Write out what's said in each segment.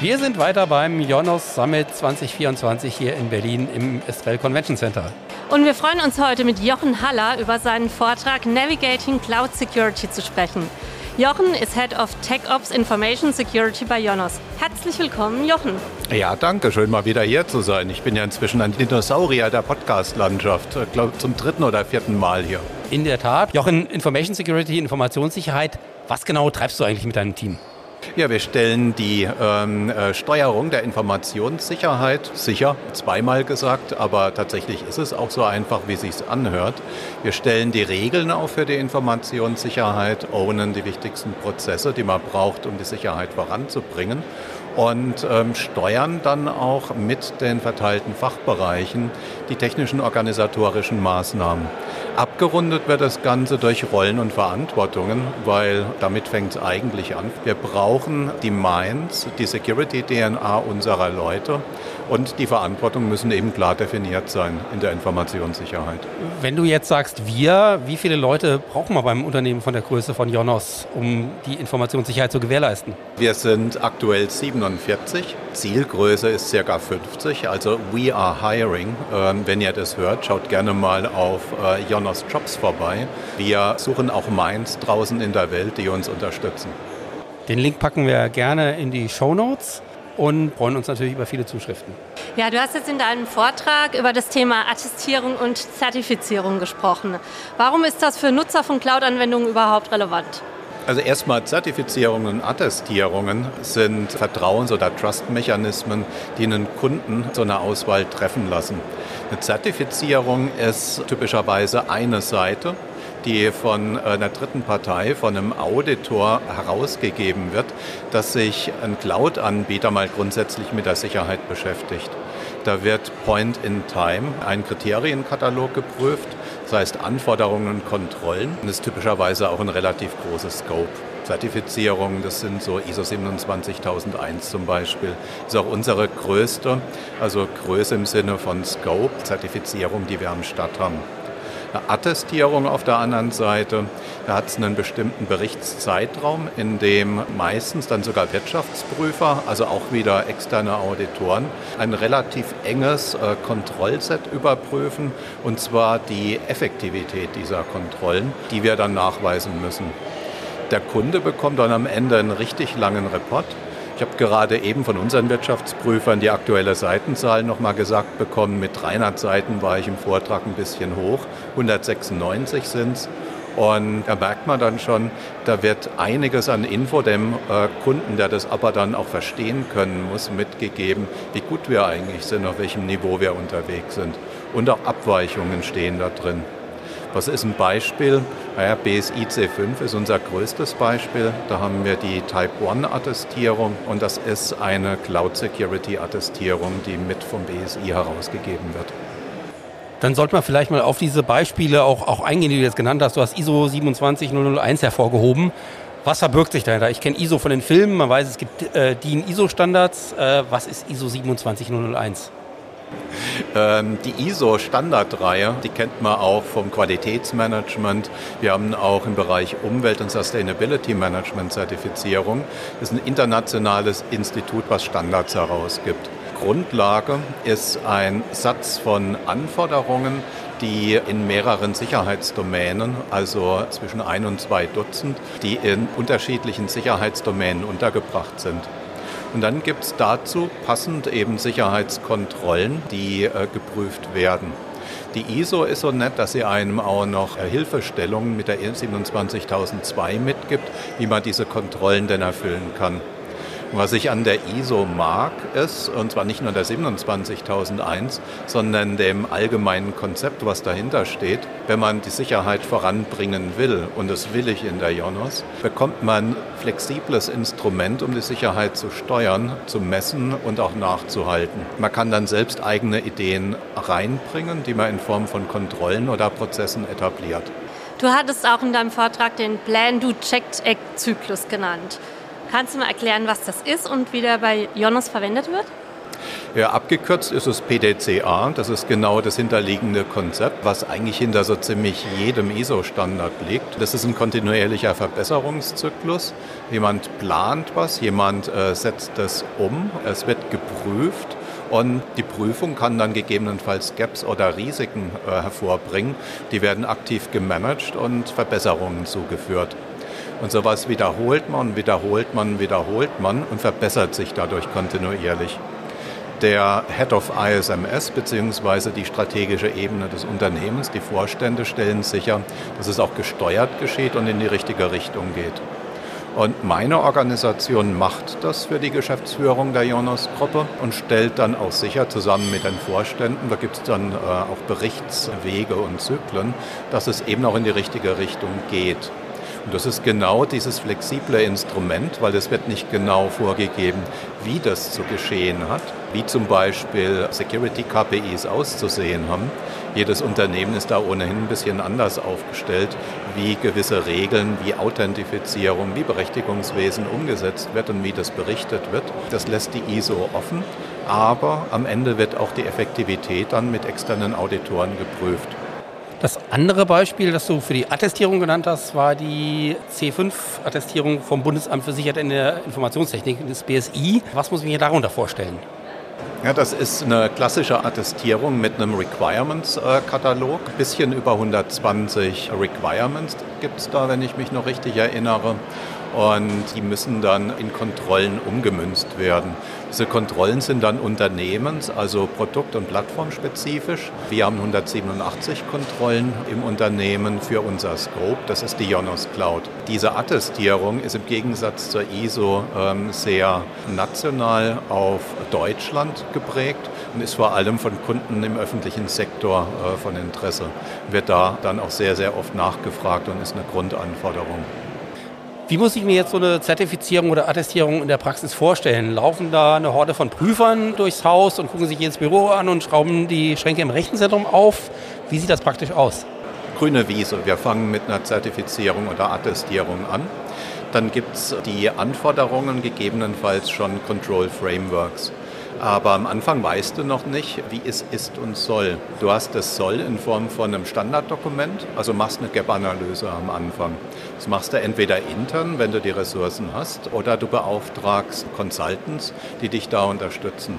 Wir sind weiter beim Ionos Summit 2024 hier in Berlin im Estrel Convention Center. Und wir freuen uns heute mit Jochen Haller über seinen Vortrag Navigating Cloud Security zu sprechen. Jochen ist Head of Tech Ops Information Security bei Ionos. Herzlich willkommen, Jochen. Ja, danke. Schön, mal wieder hier zu sein. Ich bin ja inzwischen ein Dinosaurier der Podcast-Landschaft. Ich glaube, zum 3. oder 4. Mal hier. In der Tat. Jochen, Information Security, Informationssicherheit. Was genau treibst du eigentlich mit deinem Team? Ja, wir stellen die Steuerung der Informationssicherheit sicher, zweimal gesagt, aber tatsächlich ist es auch so einfach, wie es sich anhört. Wir stellen die Regeln auf für die Informationssicherheit, ownen die wichtigsten Prozesse, die man braucht, um die Sicherheit voranzubringen und steuern dann auch mit den verteilten Fachbereichen die technischen organisatorischen Maßnahmen. Abgerundet wird das Ganze durch Rollen und Verantwortungen, weil damit fängt es eigentlich an. Wir brauchen die Minds, die Security-DNA unserer Leute und die Verantwortung müssen eben klar definiert sein in der Informationssicherheit. Wenn du jetzt sagst wir, wie viele Leute brauchen wir beim Unternehmen von der Größe von Ionos, um die Informationssicherheit zu gewährleisten? Wir sind aktuell 47, Zielgröße ist ca. 50, also we are hiring. Wenn ihr das hört, schaut gerne mal auf Ionos Jobs vorbei. Wir suchen auch Minds draußen in der Welt, die uns unterstützen. Den Link packen wir gerne in die Shownotes und freuen uns natürlich über viele Zuschriften. Ja, du hast jetzt in deinem Vortrag über das Thema Attestierung und Zertifizierung gesprochen. Warum ist das für Nutzer von Cloud-Anwendungen überhaupt relevant? Also erstmal Zertifizierungen und Attestierungen sind Vertrauens- oder Trust-Mechanismen, die einen Kunden so eine Auswahl treffen lassen. Eine Zertifizierung ist typischerweise eine Seite, die von einer dritten Partei, von einem Auditor herausgegeben wird, dass sich ein Cloud-Anbieter mal grundsätzlich mit der Sicherheit beschäftigt. Da wird Point in Time ein Kriterienkatalog geprüft, das heißt Anforderungen und Kontrollen. Das ist typischerweise auch ein relativ großes Scope. Zertifizierungen, das sind so ISO 27001 zum Beispiel. Das ist auch unsere größte, also Größe im Sinne von Scope, Zertifizierung, die wir am Start haben. Eine Attestierung auf der anderen Seite, da hat es einen bestimmten Berichtszeitraum, in dem meistens dann sogar Wirtschaftsprüfer, also auch wieder externe Auditoren, ein relativ enges Kontrollset überprüfen, und zwar die Effektivität dieser Kontrollen, die wir dann nachweisen müssen. Der Kunde bekommt dann am Ende einen richtig langen Report. Ich habe gerade eben von unseren Wirtschaftsprüfern die aktuelle Seitenzahl nochmal gesagt bekommen. Mit 300 Seiten war ich im Vortrag ein bisschen hoch, 196 sind es. Und da merkt man dann schon, da wird einiges an Info dem Kunden, der das aber dann auch verstehen können muss, mitgegeben, wie gut wir eigentlich sind, auf welchem Niveau wir unterwegs sind. Und auch Abweichungen stehen da drin. Was ist ein Beispiel? Naja, BSI C5 ist unser größtes Beispiel. Da haben wir die Type-1-Attestierung und das ist eine Cloud-Security-Attestierung, die mit vom BSI herausgegeben wird. Dann sollte man vielleicht mal auf diese Beispiele auch eingehen, die du jetzt genannt hast. Du hast ISO 27001 hervorgehoben. Was verbirgt sich dahinter? Ich kenne ISO von den Filmen, man weiß, es gibt DIN-ISO-Standards. Was ist ISO 27001? Die ISO-Standardreihe, die kennt man auch vom Qualitätsmanagement. Wir haben auch im Bereich Umwelt- und Sustainability Management Zertifizierung. Das ist ein internationales Institut, was Standards herausgibt. Grundlage ist ein Satz von Anforderungen, die in mehreren Sicherheitsdomänen, also zwischen 1 und 2 Dutzend, die in unterschiedlichen Sicherheitsdomänen untergebracht sind. Und dann gibt es dazu passend eben Sicherheitskontrollen, die geprüft werden. Die ISO ist so nett, dass sie einem auch noch Hilfestellungen mit der 27002 mitgibt, wie man diese Kontrollen denn erfüllen kann. Was ich an der ISO mag, ist, und zwar nicht nur der 27001, sondern dem allgemeinen Konzept, was dahinter steht, wenn man die Sicherheit voranbringen will, und das will ich in der Ionos, bekommt man ein flexibles Instrument, um die Sicherheit zu steuern, zu messen und auch nachzuhalten. Man kann dann selbst eigene Ideen reinbringen, die man in Form von Kontrollen oder Prozessen etabliert. Du hattest auch in deinem Vortrag den Plan-Do-Check-Act-Zyklus genannt. Kannst du mal erklären, was das ist und wie der bei Ionos verwendet wird? Ja, abgekürzt ist es PDCA. Das ist genau das hinterliegende Konzept, was eigentlich hinter so ziemlich jedem ISO-Standard liegt. Das ist ein kontinuierlicher Verbesserungszyklus. Jemand plant was, jemand setzt das um, es wird geprüft. Und die Prüfung kann dann gegebenenfalls Gaps oder Risiken hervorbringen. Die werden aktiv gemanagt und Verbesserungen zugeführt. Und sowas wiederholt man und verbessert sich dadurch kontinuierlich. Der Head of ISMS bzw. die strategische Ebene des Unternehmens, die Vorstände stellen sicher, dass es auch gesteuert geschieht und in die richtige Richtung geht. Und meine Organisation macht das für die Geschäftsführung der Ionos-Gruppe und stellt dann auch sicher, zusammen mit den Vorständen, da gibt es dann auch Berichtswege und Zyklen, dass es eben auch in die richtige Richtung geht. Und das ist genau dieses flexible Instrument, weil es wird nicht genau vorgegeben, wie das zu geschehen hat, wie zum Beispiel Security-KPIs auszusehen haben. Jedes Unternehmen ist da ohnehin ein bisschen anders aufgestellt, wie gewisse Regeln, wie Authentifizierung, wie Berechtigungswesen umgesetzt wird und wie das berichtet wird. Das lässt die ISO offen, aber am Ende wird auch die Effektivität dann mit externen Auditoren geprüft. Das andere Beispiel, das du für die Attestierung genannt hast, war die C5-Attestierung vom Bundesamt für Sicherheit in der Informationstechnik, das BSI. Was muss ich mir darunter vorstellen? Ja, das ist eine klassische Attestierung mit einem Requirements-Katalog. Ein bisschen über 120 Requirements gibt es da, wenn ich mich noch richtig erinnere. Und die müssen dann in Kontrollen umgemünzt werden. Diese Kontrollen sind dann unternehmens-, also produkt- und plattformspezifisch. Wir haben 187 Kontrollen im Unternehmen für unser Scope, das ist die Ionos Cloud. Diese Attestierung ist im Gegensatz zur ISO sehr national auf Deutschland geprägt und ist vor allem von Kunden im öffentlichen Sektor von Interesse. Wird da dann auch sehr, sehr oft nachgefragt und ist eine Grundanforderung. Wie muss ich mir jetzt so eine Zertifizierung oder Attestierung in der Praxis vorstellen? Laufen da eine Horde von Prüfern durchs Haus und gucken sich jedes Büro an und schrauben die Schränke im Rechenzentrum auf? Wie sieht das praktisch aus? Grüne Wiese. Wir fangen mit einer Zertifizierung oder Attestierung an. Dann gibt es die Anforderungen, gegebenenfalls schon Control Frameworks. Aber am Anfang weißt du noch nicht, wie es ist und soll. Du hast das Soll in Form von einem Standarddokument, also machst eine Gap-Analyse am Anfang. Das machst du entweder intern, wenn du die Ressourcen hast, oder du beauftragst Consultants, die dich da unterstützen.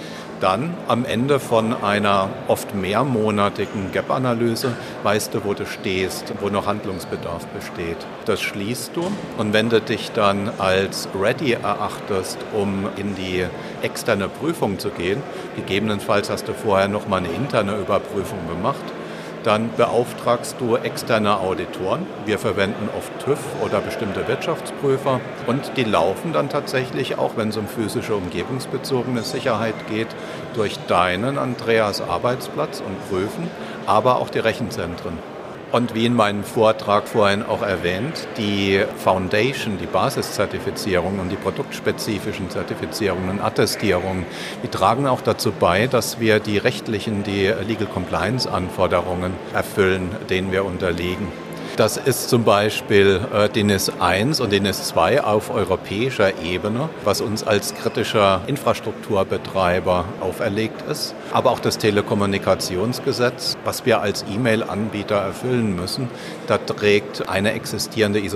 Dann am Ende von einer oft mehrmonatigen Gap-Analyse weißt du, wo du stehst, wo noch Handlungsbedarf besteht. Das schließt du und wenn du dich dann als ready erachtest, um in die externe Prüfung zu gehen, gegebenenfalls hast du vorher noch mal eine interne Überprüfung gemacht, dann beauftragst du externe Auditoren. Wir verwenden oft TÜV oder bestimmte Wirtschaftsprüfer und die laufen dann tatsächlich, auch wenn es um physische umgebungsbezogene Sicherheit geht, durch deinen, Andreas, Arbeitsplatz und prüfen, aber auch die Rechenzentren. Und wie in meinem Vortrag vorhin auch erwähnt, die Foundation, die Basiszertifizierung und die produktspezifischen Zertifizierungen und Attestierungen, die tragen auch dazu bei, dass wir die rechtlichen, die Legal Compliance Anforderungen erfüllen, denen wir unterliegen. Das ist zum Beispiel DNIS 1 und DNIS 2 auf europäischer Ebene, was uns als kritischer Infrastrukturbetreiber auferlegt ist. Aber auch das Telekommunikationsgesetz, was wir als E-Mail-Anbieter erfüllen müssen, da trägt eine existierende ISO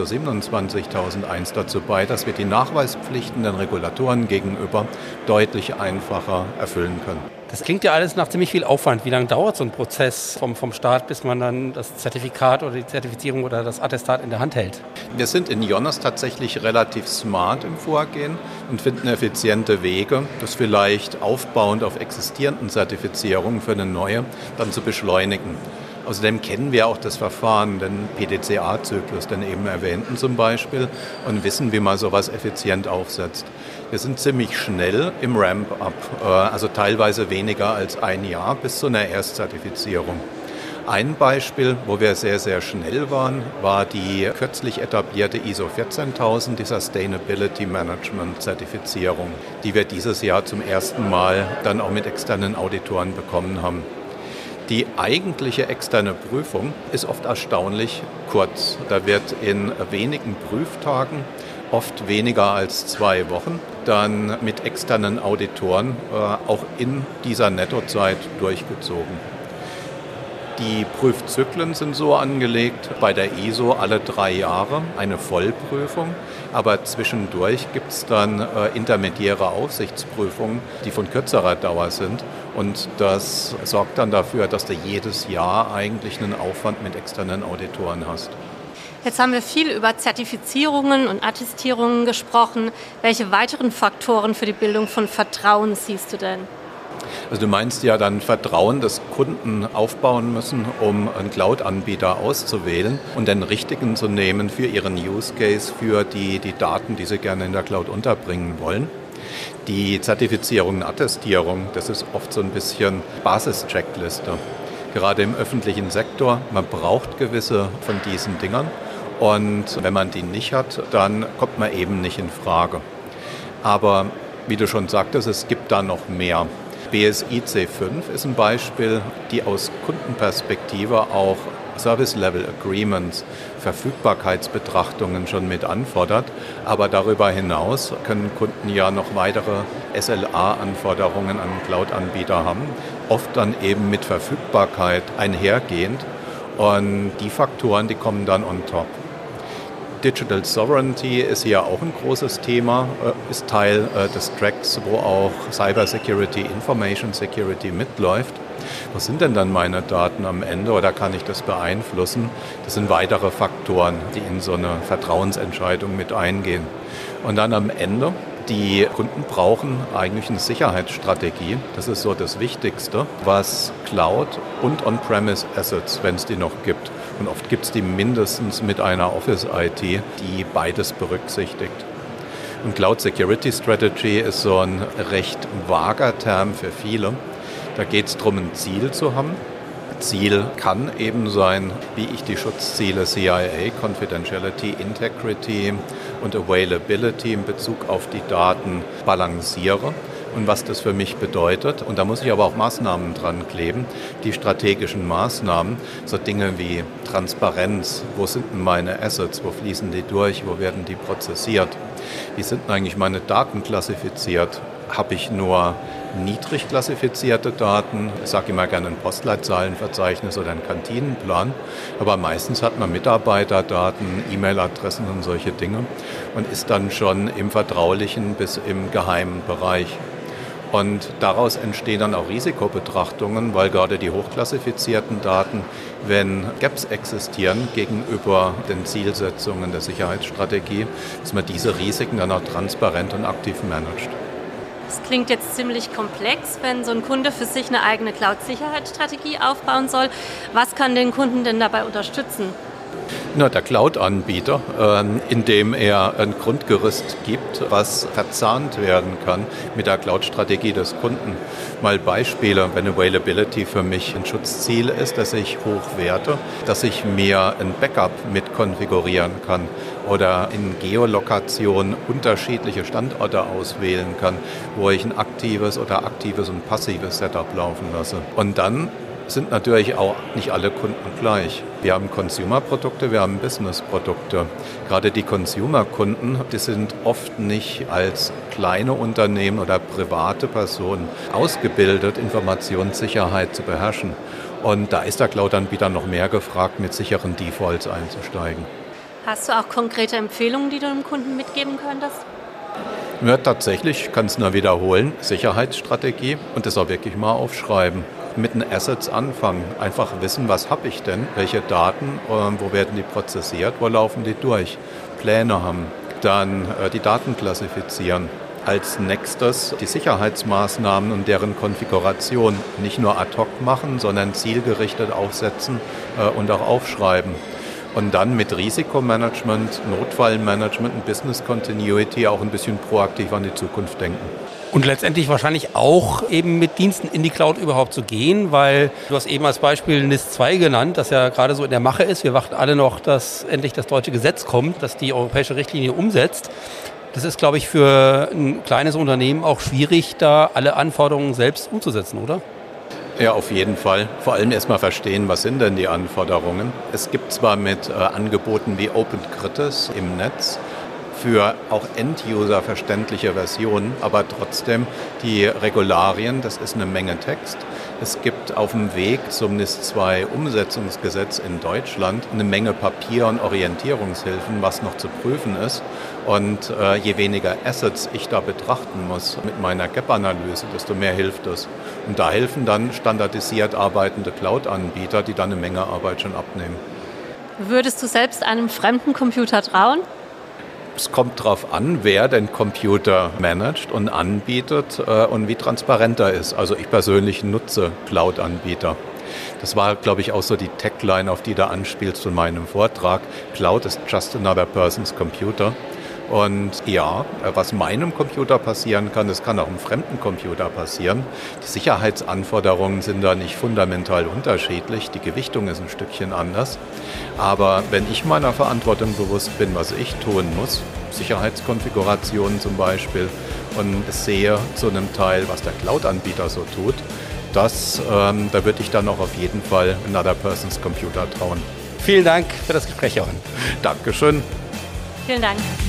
27001 dazu bei, dass wir die Nachweispflichten den Regulatoren gegenüber deutlich einfacher erfüllen können. Das klingt ja alles nach ziemlich viel Aufwand. Wie lange dauert so ein Prozess vom Start, bis man dann das Zertifikat oder die Zertifizierung oder das Attestat in der Hand hält? Wir sind in Ionos tatsächlich relativ smart im Vorgehen und finden effiziente Wege, das vielleicht aufbauend auf existierenden Zertifizierungen für eine neue dann zu beschleunigen. Außerdem kennen wir auch das Verfahren, den PDCA-Zyklus, den eben erwähnten zum Beispiel, und wissen, wie man sowas effizient aufsetzt. Wir sind ziemlich schnell im Ramp-up, also teilweise weniger als ein Jahr bis zu einer Erstzertifizierung. Ein Beispiel, wo wir sehr, sehr schnell waren, war die kürzlich etablierte ISO 14000, die Sustainability Management Zertifizierung, die wir dieses Jahr zum ersten Mal dann auch mit externen Auditoren bekommen haben. Die eigentliche externe Prüfung ist oft erstaunlich kurz. Da wird in wenigen Prüftagen oft weniger als 2 Wochen, dann mit externen Auditoren auch in dieser Nettozeit durchgezogen. Die Prüfzyklen sind so angelegt, bei der ISO alle 3 Jahre eine Vollprüfung, aber zwischendurch gibt es dann intermediäre Aufsichtsprüfungen, die von kürzerer Dauer sind, und das sorgt dann dafür, dass du jedes Jahr eigentlich einen Aufwand mit externen Auditoren hast. Jetzt haben wir viel über Zertifizierungen und Attestierungen gesprochen. Welche weiteren Faktoren für die Bildung von Vertrauen siehst du denn? Also du meinst ja dann Vertrauen, das Kunden aufbauen müssen, um einen Cloud-Anbieter auszuwählen und den richtigen zu nehmen für ihren Use Case, für die Daten, die sie gerne in der Cloud unterbringen wollen. Die Zertifizierung und Attestierung, das ist oft so ein bisschen Basis-Checkliste. Gerade im öffentlichen Sektor, man braucht gewisse von diesen Dingern, und wenn man die nicht hat, dann kommt man eben nicht in Frage. Aber wie du schon sagtest, es gibt da noch mehr. BSI C5 ist ein Beispiel, die aus Kundenperspektive auch Service-Level-Agreements, Verfügbarkeitsbetrachtungen schon mit anfordert. Aber darüber hinaus können Kunden ja noch weitere SLA-Anforderungen an Cloud-Anbieter haben, oft dann eben mit Verfügbarkeit einhergehend. Und die Faktoren, die kommen dann on top. Digital Sovereignty ist hier auch ein großes Thema, ist Teil des Tracks, wo auch Cyber Security, Information Security mitläuft. Was sind denn dann meine Daten am Ende, oder kann ich das beeinflussen? Das sind weitere Faktoren, die in so eine Vertrauensentscheidung mit eingehen. Und dann am Ende, die Kunden brauchen eigentlich eine Sicherheitsstrategie. Das ist so das Wichtigste, was Cloud und On-Premise Assets, wenn es die noch gibt. Und oft gibt es die mindestens mit einer Office-IT, die beides berücksichtigt. Und Cloud Security Strategy ist so ein recht vager Term für viele. Da geht es darum, ein Ziel zu haben. Ziel kann eben sein, wie ich die Schutzziele CIA, Confidentiality, Integrity und Availability in Bezug auf die Daten balanciere und was das für mich bedeutet. Und da muss ich aber auch Maßnahmen dran kleben, die strategischen Maßnahmen, so Dinge wie Transparenz, wo sind denn meine Assets, wo fließen die durch, wo werden die prozessiert, wie sind denn eigentlich meine Daten klassifiziert, habe ich nur niedrig klassifizierte Daten, ich sage immer gerne ein Postleitzahlenverzeichnis oder einen Kantinenplan, aber meistens hat man Mitarbeiterdaten, E-Mail-Adressen und solche Dinge und ist dann schon im vertraulichen bis im geheimen Bereich. Und daraus entstehen dann auch Risikobetrachtungen, weil gerade die hochklassifizierten Daten, wenn Gaps existieren gegenüber den Zielsetzungen der Sicherheitsstrategie, dass man diese Risiken dann auch transparent und aktiv managt. Das klingt jetzt ziemlich komplex, wenn so ein Kunde für sich eine eigene Cloud-Sicherheitsstrategie aufbauen soll. Was kann den Kunden denn dabei unterstützen? Na, der Cloud-Anbieter, indem er ein Grundgerüst gibt, was verzahnt werden kann mit der Cloud-Strategie des Kunden. Mal Beispiele, wenn Availability für mich ein Schutzziel ist, das ich hochwerte, dass ich mir ein Backup mit konfigurieren kann oder in Geolokation unterschiedliche Standorte auswählen kann, wo ich ein aktives oder aktives und passives Setup laufen lasse. Und dann sind natürlich auch nicht alle Kunden gleich. Wir haben Consumer-Produkte, wir haben Business-Produkte. Gerade die Consumer-Kunden, die sind oft nicht als kleine Unternehmen oder private Personen ausgebildet, Informationssicherheit zu beherrschen. Und da ist der Cloud-Anbieter noch mehr gefragt, mit sicheren Defaults einzusteigen. Hast du auch konkrete Empfehlungen, die du dem Kunden mitgeben könntest? Ja, tatsächlich, ich kann es nur wiederholen, Sicherheitsstrategie und das auch wirklich mal aufschreiben. Mit den Assets anfangen, einfach wissen, was habe ich denn, welche Daten, wo werden die prozessiert, wo laufen die durch, Pläne haben, dann die Daten klassifizieren. Als nächstes die Sicherheitsmaßnahmen und deren Konfiguration nicht nur ad hoc machen, sondern zielgerichtet aufsetzen und auch aufschreiben. Und dann mit Risikomanagement, Notfallmanagement und Business Continuity auch ein bisschen proaktiv an die Zukunft denken. Und letztendlich wahrscheinlich auch eben mit Diensten in die Cloud überhaupt zu gehen, weil du hast eben als Beispiel NIS 2 genannt, das ja gerade so in der Mache ist. Wir warten alle noch, dass endlich das deutsche Gesetz kommt, das die europäische Richtlinie umsetzt. Das ist, glaube ich, für ein kleines Unternehmen auch schwierig, da alle Anforderungen selbst umzusetzen, oder? Ja, auf jeden Fall. Vor allem erstmal verstehen, was sind denn die Anforderungen. Es gibt zwar mit Angeboten wie OpenCritis im Netz für auch End-User verständliche Versionen, aber trotzdem die Regularien, das ist eine Menge Text. Es gibt auf dem Weg zum NIS-2-Umsetzungsgesetz in Deutschland eine Menge Papier- und Orientierungshilfen, was noch zu prüfen ist. Und je weniger Assets ich da betrachten muss mit meiner Gap-Analyse, desto mehr hilft es. Und da helfen dann standardisiert arbeitende Cloud-Anbieter, die dann eine Menge Arbeit schon abnehmen. Würdest du selbst einem fremden Computer trauen? Es kommt darauf an, wer den Computer managt und anbietet und wie transparent er ist. Also ich persönlich nutze Cloud-Anbieter. Das war, glaube ich, auch so die Tagline, auf die du anspielst von meinem Vortrag. Cloud is just another person's computer. Und ja, was meinem Computer passieren kann, das kann auch einem fremden Computer passieren. Die Sicherheitsanforderungen sind da nicht fundamental unterschiedlich. Die Gewichtung ist ein Stückchen anders. Aber wenn ich meiner Verantwortung bewusst bin, was ich tun muss, Sicherheitskonfigurationen zum Beispiel, und sehe zu einem Teil, was der Cloud-Anbieter so tut, da würde ich dann auch auf jeden Fall another person's computer trauen. Vielen Dank für das Gespräch, Jochen. Dankeschön. Vielen Dank.